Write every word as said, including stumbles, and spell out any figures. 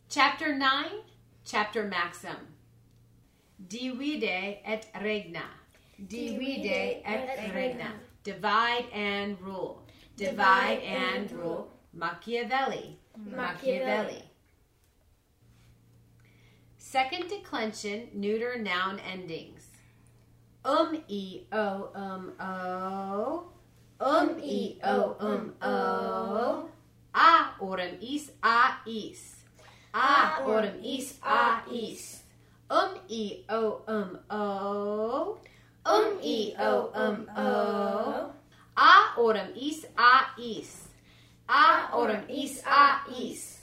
Chapter nine, Chapter Maxim. Divide et regna. Divide et regna. Divide and rule. Divide and rule. Machiavelli. Machiavelli. Second declension, neuter noun endings. Um, e, o, um, o. Um, e, o, um, o. A, orem, is, a, is. A, orem, is, a, is. Um, e, o, um, o. Um, e, o, um, o. A, orem, is, a, is. A, orem, is, a, is.